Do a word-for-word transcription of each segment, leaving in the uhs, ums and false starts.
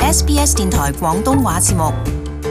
S B S 電台廣東話節目。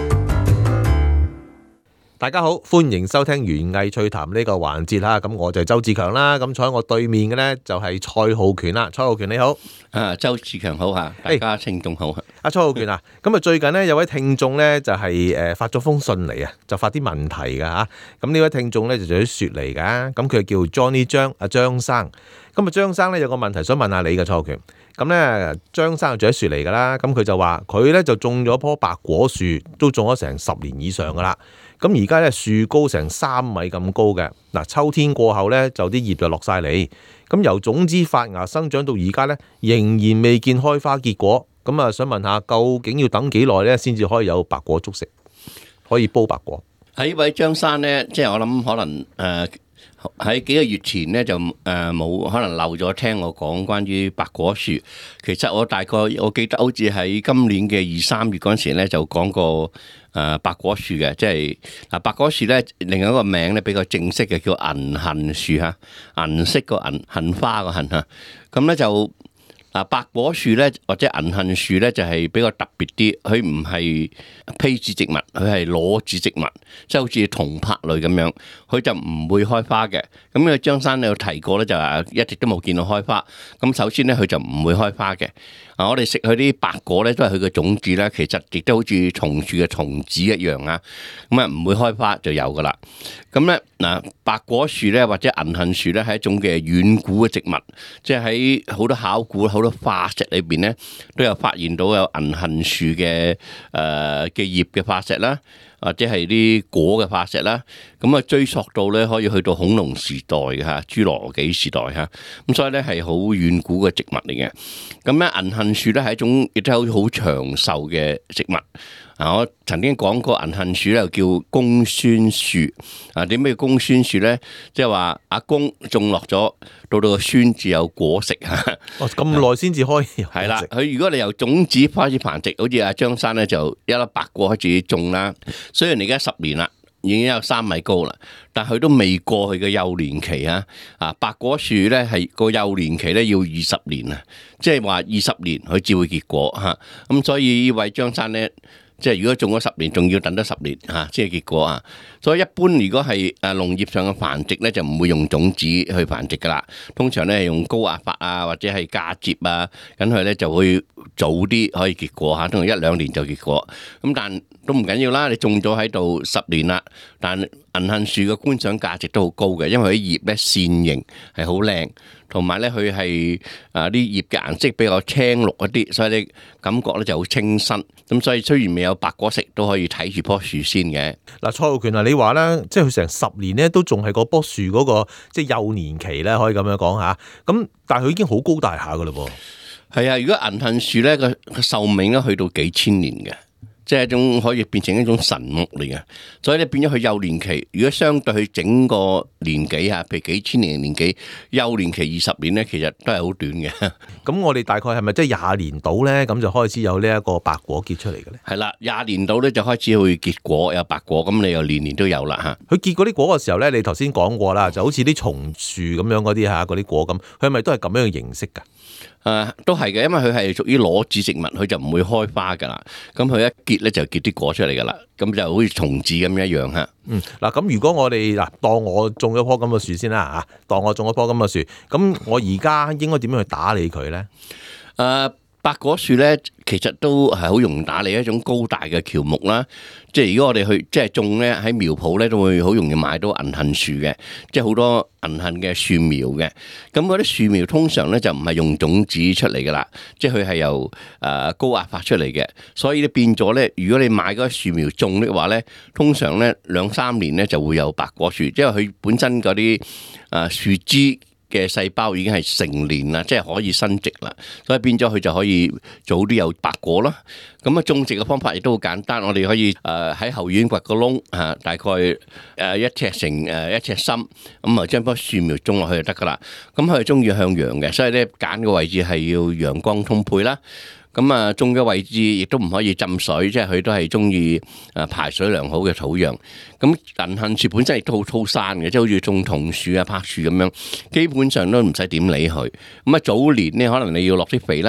大家好，歡迎收聽園藝趣談呢個環節啦。咁我就係周志強啦。咁坐喺我對面嘅呢，就係蔡浩權啦。蔡浩權你好。 啊，周志強好吓，大家聽眾好。 阿蔡浩權啊，咁啊最近呢，有位聽眾呢，就係誒發咗封信嚟啊，就發啲問題噶吓。咁呢位聽眾呢，就住喺雪梨噶，咁佢叫 Johnny 張阿張生。咁啊張生呢，有個問題想問下你嘅，蔡浩權。咁呢，張生住喺雪梨噶啦，咁佢就話佢呢，就種咗棵白果樹，都種咗成十年以上噶啦。咁而家咧樹高成三米咁高嘅，嗱秋天過後咧就啲葉就落晒嚟，咁由種子發芽生長到而家咧仍然未見開花結果，咁啊想問下究竟要等幾耐咧先至可以有白果粥食，可以煲白果？ 喺呢位張生咧，即係我諗可能誒喺幾個月前咧就誒冇可能漏咗聽我講關於白果樹。其實我大概我記得好似喺今年嘅二三月嗰陣時咧就講過。誒白果樹嘅，即係嗱白果樹咧，另外一個名咧比較正式嘅叫銀杏樹嚇，銀色個銀杏花個杏嚇，咁咧就嗱白果樹咧或者銀杏樹咧就係比較特別啲，佢唔係披子植物，佢係裸子植物，即係好似銅柏類咁樣，佢就唔會開花嘅。咁啊張生有提過咧，就話一直都冇見到開花。咁首先咧，佢就唔會開花嘅。啊！我哋食佢啲白果咧，都係佢嘅種子咧，其實亦都好似松樹嘅松子一樣啊。咁啊，唔會開花就有噶啦。咁咧嗱，白果樹咧或者銀杏樹咧係一種嘅遠古嘅植物，即係喺好多考古、好多化石裏邊咧都有發現到有銀杏樹嘅誒嘅葉嘅化石啦，或者係啲果嘅化石啦。咁啊，追溯到咧可以去到恐龍時代嘅嚇，侏羅紀時代嚇。咁所以咧係好遠古嘅植物嚟嘅。咁咧銀杏樹咧係一種亦都係好長壽嘅植物。啊，我曾經講過銀杏樹咧叫公孫樹。啊，點咩叫公孫樹咧？即係話阿公種落咗，到到個孫至有果食嚇。 哦，咁耐先至開。 係啦，佢如果你由種子開始繁殖，好似阿張生咧就一粒白果開始種啦。雖然你而家十年啦，已經有三米高啦，但佢都未過去嘅幼年期啊！啊，白果樹咧係個幼年期咧要二十年啊，即係話二十年佢至會結果嚇。咁所以呢位張生咧，即係如果種咗十年，仲要等多十年嚇先係結果啊！所以一般如果係誒農業上嘅繁殖咧，就唔會用種子去繁殖噶啦。通常咧係用高壓法啊，或者係嫁接啊，咁佢咧就會早啲可以結果嚇，通常一兩年就結果。咁但都唔緊要啦，你種咗喺度十年啦，但銀杏樹嘅觀賞價值都好高嘅，因為佢啲葉咧線形係好靚，同埋咧佢係啊啲葉嘅顏色比較青綠一啲，所以你感覺咧就好清新。咁所以雖然未有白果食，都可以睇住棵樹先嘅。 嗱，蔡浩權啊，你話咧，即係佢成十年咧都仲係嗰棵樹嗰個即係幼年期咧，可以咁樣講下。咁但係佢已經好高大下噶嘞噃。 係啊，如果銀杏樹咧個個壽命咧去到幾千年嘅。即係一種可以變成一種神木嚟嘅，所以咧變咗佢幼年期。如果相對佢整個年紀啊，譬如幾千年嘅年紀，幼年期二十年咧，其實都係好短嘅。 咁我哋大概係咪即係廿年到咧，咁就開始有呢一個白果結出嚟嘅咧？ 係啦，廿年到咧就開始會結果，有白果，咁你又年年都有啦嚇。 佢結嗰啲果嘅時候咧，你頭先講過啦，就好似啲松樹咁樣嗰啲嚇，嗰啲果咁，佢係咪都係咁樣嘅形式㗎？ 誒、啊、都係嘅，因為佢係屬於裸子植物，佢就唔會開花噶啦。咁佢一結咧就結啲果出嚟噶啦，咁就好似松子咁一樣嚇。 嗯，嗱咁如果我哋嗱當我種咗棵咁嘅樹先啦嚇，當我種咗棵咁嘅樹，咁我而家應該點樣去打理佢咧？ 誒、啊。白果樹咧，其實都係好容易打理，一種高大嘅喬木啦。即係如果我哋去即係種咧，喺苗圃咧都會好容易買到銀杏樹嘅，即係好多銀杏嘅樹苗嘅。咁嗰啲樹苗通常咧就唔係用種子出嚟噶啦，即係佢係由誒高壓發出嚟嘅。所以咧變咗咧，如果你買嗰啲樹苗種嘅話咧，通常咧兩三年咧就會有白果樹，因為佢本身嗰啲誒樹枝嘅細胞已經係成年啦，即係可以生殖啦，所以變咗佢就可以早啲有白果啦。咁啊，種植嘅方法亦都好簡單，我哋可以誒喺後院掘個窿嚇，大概誒一尺乘誒一尺深，咁啊將棵樹苗種落去就得噶啦。咁佢係中意向陽嘅，所以咧揀嘅位置係要陽光充沛啦。咁啊，種嘅位置亦都唔可以浸水，即係佢都係中意誒排水良好嘅土壤。咁銀杏樹本身亦都好粗生嘅，即係好似種桐樹啊、柏樹咁樣，基本上都唔使點理佢。咁啊，早年咧可能你要落啲肥啦，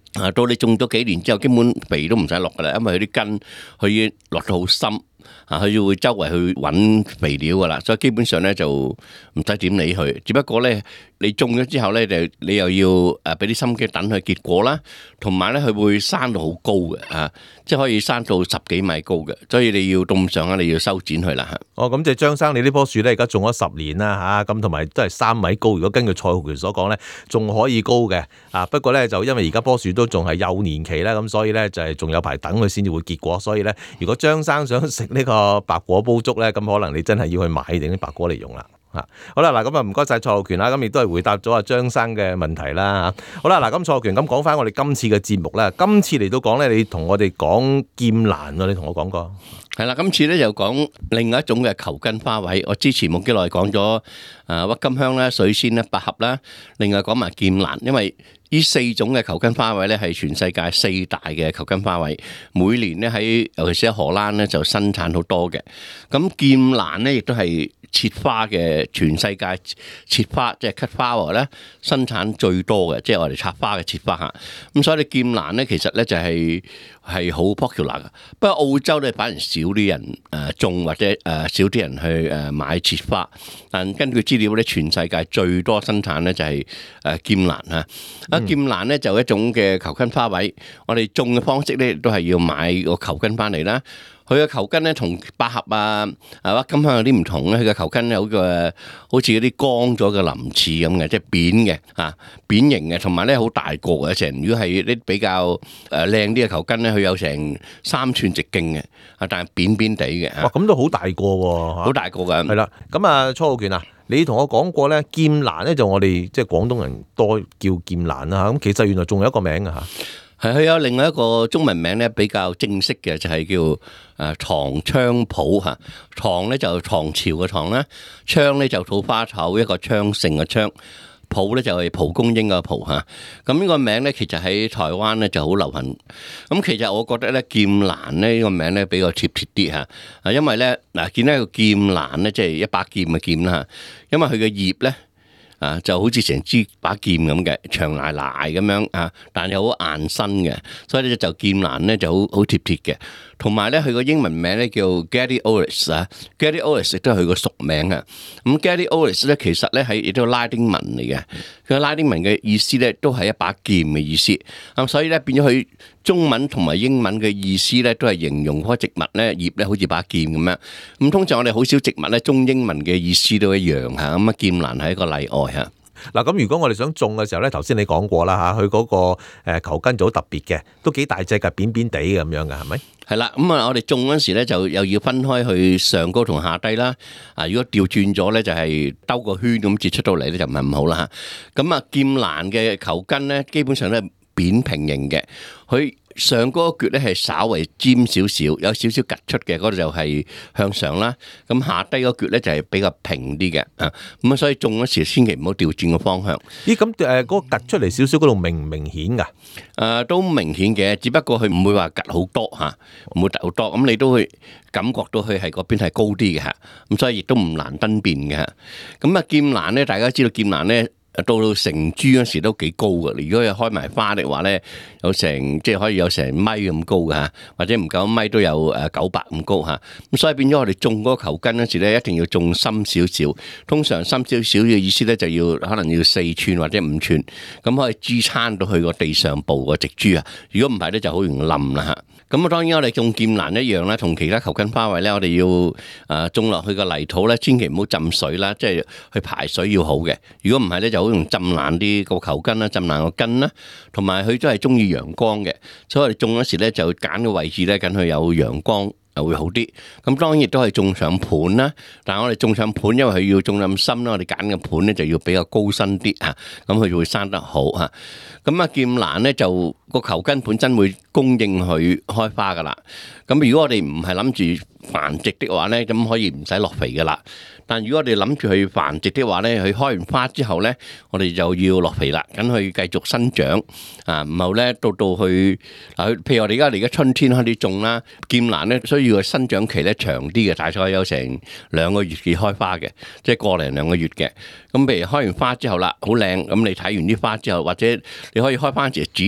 啊，到你種咗幾年之後，基本肥都唔使落噶啦，因為佢啲根佢已經落得好深，啊，佢就會周圍去揾肥料噶啦，所以基本上咧就唔使點理佢。只不過咧，你種咗之後咧，就你又要誒俾啲心機等佢結果啦，同埋咧佢會生到好高嘅，啊，即係可以生到十幾米高嘅，所以你要到咁上下，你要修剪佢啦嚇。 哦，咁即係張生，你呢棵樹咧而家種咗十年啦嚇，咁同埋都係三米高。如果根據蔡浩權所講咧，仲可以高嘅，啊，不過咧就因為而家棵樹都仲係幼年期咧，咁所以咧就係仲有排等佢先至會結果。所以咧，如果張生想食呢個白果煲粥咧，咁可能你真係要去買定啲白果嚟用啦。嚇，好啦，嗱咁啊，唔該晒蔡浩權啦，咁亦都係回答咗阿張生嘅問題啦嚇。好啦，嗱咁蔡浩權咁講翻我哋今次嘅節目啦，今次嚟到講咧，你同我哋講劍蘭喎，你同我講過。 係啦，今次咧就講另外一種嘅球根花卉。我之前冇幾耐講咗誒鬱金香啦、水仙啦、百合啦，另外講埋劍蘭，因為呢四種嘅球根花卉咧係全世界四大嘅球根花卉，每年咧喺尤其是喺荷蘭咧就生產好多嘅。咁劍蘭咧亦都係切花嘅，全世界切花即係 cut flower 咧生產最多嘅，即係我哋插花嘅切花嚇。咁所以你劍蘭咧其實咧就係係好 popular 嘅，不過澳洲咧反而少啲人誒種或者誒少啲人去誒買切花。但根據資料咧，全世界最多生產咧就係誒劍蘭啊。啊劍蘭咧就一種嘅球根花卉，我哋種嘅方式咧都係要買個球根翻嚟啦。佢嘅球根咧同百合啊、啊鬱金香有啲唔同咧，佢嘅球根有個好似嗰啲乾咗嘅鱗翅咁嘅，即係扁嘅啊，扁形嘅，同埋咧好大個嘅成。如果係啲比較誒靚啲嘅球根咧，佢有成三寸直徑嘅，啊但係扁扁地嘅。 哇，咁都好大個喎， 好大個㗎。 係啦，咁啊，蔡浩權啊，你同我講過咧，劍蘭咧就我哋即係廣東人多叫劍蘭啦，咁其實原來仲有一個名㗎嚇。 係佢有另外一個中文名咧，比較正式嘅就係叫誒唐菖蒲嚇。唐咧就唐朝嘅唐啦，菖咧就土花頭一個昌盛嘅昌，蒲咧就係蒲公英嘅蒲嚇。咁呢個名咧其實喺台灣咧就好流行。咁其實我覺得咧劍蘭咧呢個名咧比較貼切啲嚇。啊，因為咧嗱見到個劍蘭咧即係一把劍嘅劍啦，因為佢嘅葉咧。啊，就好似成支把劍咁嘅，長賴賴咁樣啊，但係好硬身嘅，所以咧就劍蘭咧就好好貼貼嘅。同埋咧，佢個英文名咧叫 Gladiolus 啊 ，Gladiolus 亦都係佢個屬名啊。咁 Gladiolus 咧其實咧係亦都拉丁文嚟嘅，佢拉丁文嘅意思咧都係一把劍嘅意思。咁所以咧變咗佢中文同埋英文嘅意思咧都係形容嗰個植物咧葉咧好似把劍咁樣。咁通常我哋好少植物咧中英文嘅意思都一樣嚇。咁啊劍蘭係一個例外嚇。 嗱，咁如果我哋想種嘅時候咧，頭先你講過啦嚇，佢嗰個誒球根就好特別嘅，都幾大隻嘅，扁扁地咁樣嘅，係咪？係啦，咁啊，我哋種嗰陣時咧，就又要分開去上高同下低啦。啊，如果調轉咗咧，就係兜個圈咁折出到嚟咧，就唔係咁好啦嚇。咁啊，劍蘭嘅球根咧，基本上都係扁平形嘅，佢上嗰個橛咧係稍為尖少少，有少少突出嘅，嗰度就係向上啦。咁下低嗰橛咧就係比較平啲嘅啊。咁啊，所以種嗰時千祈唔好調轉個方向。 咦，咁誒嗰個突出嚟少少嗰度明唔明顯㗎？ 誒，都明顯嘅，只不過佢唔會話突好多嚇，唔會突好多。咁你都會感覺到佢係嗰邊係高啲嘅嚇。咁所以亦都唔難分辨嘅嚇。咁啊，劍蘭咧，大家知道劍蘭咧。到到成株嗰時都幾高㗎，如果佢開埋花嘅話咧，有成即係可以有成米咁高㗎嚇，或者唔夠米都有誒九百咁高嚇。咁所以變咗我哋種嗰個球根嗰時咧，一定要種深少少。通常深少少嘅意思咧，就要可能要四寸或者五寸，咁可以支撐到去個地上部個植株啊。如果唔係咧，就好容易冧啦嚇。咁啊，當然我哋種劍蘭一樣啦，同其他球根花卉咧，我哋要誒種落去個泥土咧，千祈唔好浸水啦，即係去排水要好嘅。如果唔係咧，就好容易浸爛啲個球根啦，浸爛個根啦。同埋佢都係中意陽光嘅，所以我哋種嗰時咧就揀個位置咧，緊佢有陽光。就會好啲，咁當然亦都係種上盤啦。但係我哋種上盤，因為佢要種咁深啦，我哋揀嘅盤咧就要比較高身啲嚇，咁佢就會生得好嚇。咁啊，劍蘭咧就個球根本身會供應佢開花噶啦。咁如果我哋唔係諗住繁殖的話咧，咁可以唔使落肥噶啦。但如果我哋諗住去繁殖的話咧，佢開完花之後咧，我哋就要落肥啦，咁佢繼續生長啊。然後咧到到去嗱，譬如我哋而家嚟緊春天開始種啦，劍蘭咧需要個生長期咧長啲嘅，大概有成兩個月至開花嘅，即係個零兩個月嘅。咁譬如開完花之後啦，好靚，咁你睇完啲花之後，或者你可以開花時剪落嚟，唔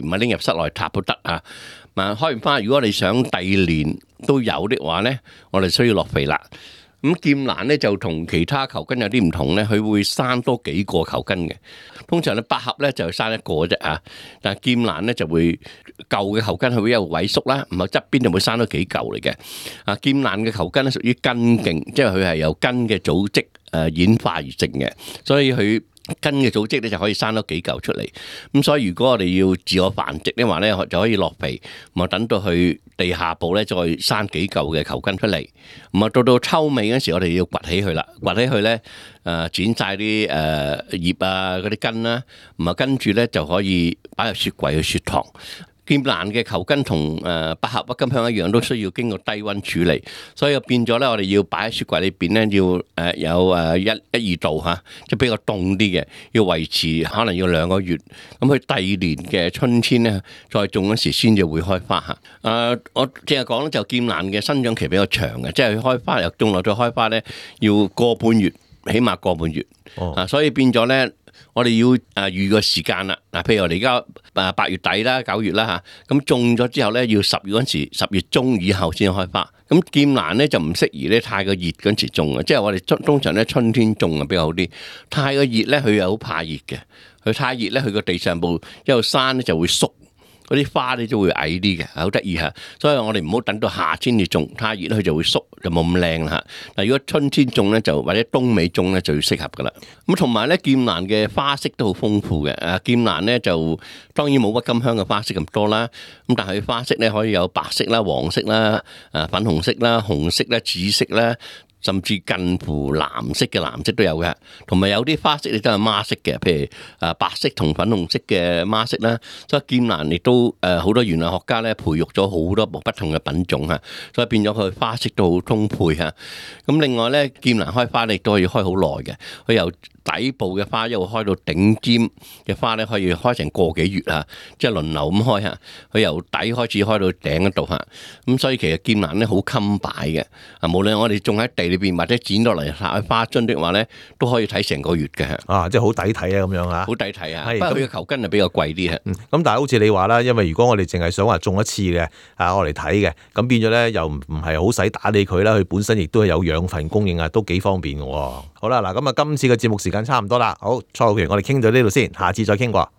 係拎入室內插都得啊。嗱，開完花，如果你想第二年都有的話咧，我哋需要落肥啦。咁劍蘭咧就同其他球根有啲唔同咧，佢會生多幾個球根嘅。通常咧百合咧就生一個啫啊，但係劍蘭咧就會舊嘅球根佢會有萎縮啦，唔係側邊就會生多幾嚿嚟嘅。啊，劍蘭嘅球根咧屬於根莖，即係佢係由根嘅組織誒演化而成嘅，所以佢根嘅組織咧就可以生多幾嚿出嚟。咁所以如果我哋要自我繁殖嘅話咧，就可以落肥，咁啊等到去地下部咧再生幾嚿嘅球根出嚟。咁啊到到秋尾嗰時，我哋要掘起佢啦，掘起佢咧誒剪晒啲誒葉啊嗰啲根啦，咁啊跟住咧就可以擺入雪櫃去雪藏。劍蘭嘅球根同誒百合鬱金香一樣，都需要經過低溫處理，所以變咗咧，我哋要擺喺雪櫃裏邊咧，要誒有誒一一二度嚇，即係比較凍啲嘅，要維持可能要兩個月。咁佢第二年嘅春天咧，再種嗰時先至會開花嚇。誒，我淨係講咧，就劍蘭嘅生長期比較長嘅，即係佢開花由種落再開花咧，要個半月，起碼個半月。哦，啊，所以變咗咧。我哋要誒預個時間啦，嗱，譬如我哋而家誒八月底啦、九月啦嚇，咁種咗之後咧，要十月嗰陣時，十月中以後先開花。咁劍蘭咧就唔適宜咧太過熱嗰陣時種嘅，即係我哋通通常咧春天種啊比較好啲。太過熱咧，佢又好怕熱嘅，佢太熱咧，佢個地上部一路生咧就會縮。嗰啲花咧都會矮啲嘅，好得意嚇，所以我哋唔好等到夏天至種，太熱佢就會縮，就冇咁靚啦嚇。但如果春天種咧，就或者冬尾種咧，就要適合噶啦。咁同埋咧，劍蘭嘅花色都好豐富嘅。誒，劍蘭咧就當然冇鬱金香嘅花色咁多啦。咁但係佢花色咧可以有白色啦、黃色啦、誒粉紅色啦、紅色啦、紫色啦。甚至近乎藍色嘅藍色都有嘅，同埋有啲花色亦都係孖色嘅，譬如誒白色同粉紅色嘅孖色啦。所以劍蘭亦都誒好多園藝學家咧培育咗好多不同嘅品種嚇，所以變咗佢花色都好豐沛嚇。咁另外咧，劍蘭開花亦都可以開好耐嘅，佢由底部嘅花一路開到頂尖嘅花咧，可以開成個幾月啊，即係輪流咁開嚇。佢由底開始開到頂嗰度嚇，咁所以其實劍蘭咧好襟擺嘅。啊，無論我哋種喺地裏邊或者剪落嚟插喺花樽的話咧，都可以睇成個月嘅。 啊，即係好抵睇啊咁樣啊， 好抵睇啊。 係， 不過佢嘅球根就比較貴啲啊。 嗯，咁但係好似你話啦，因為如果我哋淨係想話種一次嘅啊，我嚟睇嘅，咁變咗咧又唔唔係好使打理佢啦，佢本身亦都係有養分供應啊，都幾方便嘅喎。好啦，嗱咁啊，今次嘅節目時間差唔多啦。好，蔡浩權，我哋傾到呢度先，下次再傾過。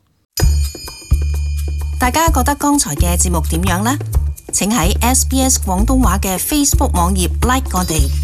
大家覺得剛才嘅節目點樣呢？請喺 S B S 廣東話嘅 Facebook 網頁 like 我哋。